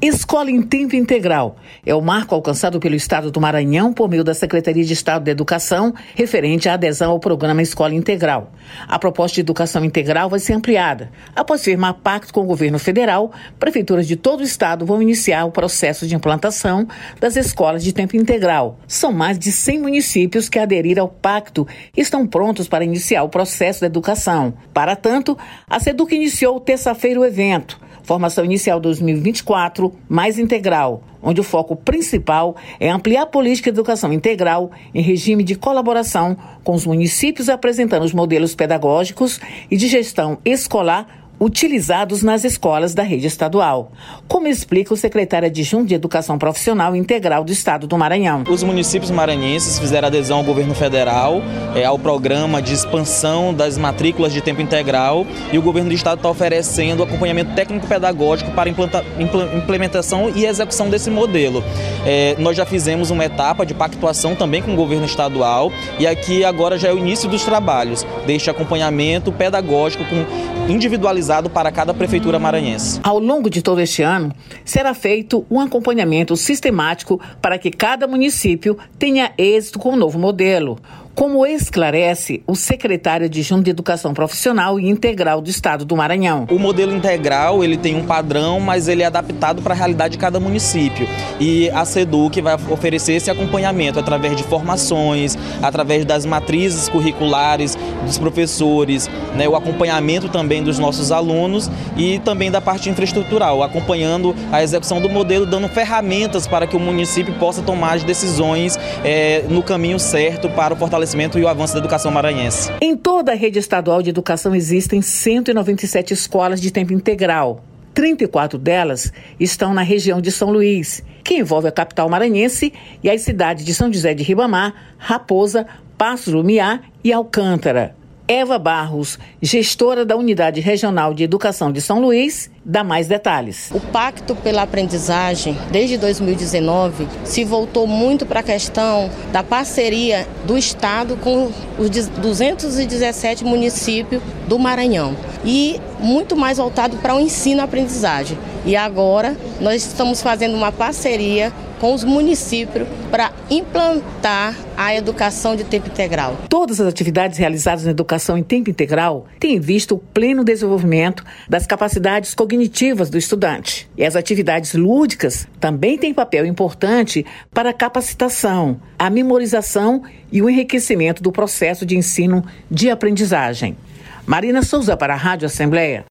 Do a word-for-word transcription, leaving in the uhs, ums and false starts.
Escola em Tempo Integral é o marco alcançado pelo Estado do Maranhão por meio da Secretaria de Estado da Educação, referente à adesão ao programa Escola Integral. A proposta de educação integral vai ser ampliada. Após firmar pacto com o governo federal, prefeituras de todo o estado vão iniciar o processo de implantação das escolas de tempo integral. São mais de cem municípios que aderiram ao pacto e estão prontos para iniciar o processo da educação. Para tanto, a SEDUC iniciou terça-feira o evento Formação Inicial dois mil e vinte e quatro, mais integral, onde o foco principal é ampliar a política de educação integral em regime de colaboração com os municípios, apresentando os modelos pedagógicos e de gestão escolar utilizados nas escolas da rede estadual, como explica o secretário adjunto de Educação Profissional Integral do Estado do Maranhão. Os municípios maranhenses fizeram adesão ao governo federal, é, ao programa de expansão das matrículas de tempo integral, e o governo do estado está oferecendo acompanhamento técnico-pedagógico para implanta, implementação e execução desse modelo. É, nós já fizemos uma etapa de pactuação também com o governo estadual, e aqui agora já é o início dos trabalhos deste acompanhamento pedagógico com individualizado para cada prefeitura maranhense. Ao longo de todo este ano, será feito um acompanhamento sistemático para que cada município tenha êxito com o novo modelo, como esclarece o secretário adjunto de Educação Profissional e Integral do Estado do Maranhão. O modelo integral, ele tem um padrão, mas ele é adaptado para a realidade de cada município. E a SEDUC vai oferecer esse acompanhamento através de formações, através das matrizes curriculares dos professores, né, o acompanhamento também dos nossos alunos e também da parte infraestrutural, acompanhando a execução do modelo, dando ferramentas para que o município possa tomar as decisões é, no caminho certo para o fortalecimento e o avanço da educação maranhense. Em toda a rede estadual de educação existem cento e noventa e sete escolas de tempo integral. trinta e quatro delas estão na região de São Luís, que envolve a capital maranhense e as cidades de São José de Ribamar, Raposa, Passos Lumiar e Alcântara. Eva Barros, gestora da Unidade Regional de Educação de São Luís, dá mais detalhes. O Pacto pela Aprendizagem, desde dois mil e dezenove, se voltou muito para a questão da parceria do Estado com os duzentos e dezessete municípios do Maranhão e muito mais voltado para o ensino-aprendizagem. E agora nós estamos fazendo uma parceria com os municípios para implantar a educação de tempo integral. Todas as atividades realizadas na educação em tempo integral têm visto o pleno desenvolvimento das capacidades cognitivas do estudante. E as atividades lúdicas também têm papel importante para a capacitação, a memorização e o enriquecimento do processo de ensino de aprendizagem. Marina Souza para a Rádio Assembleia.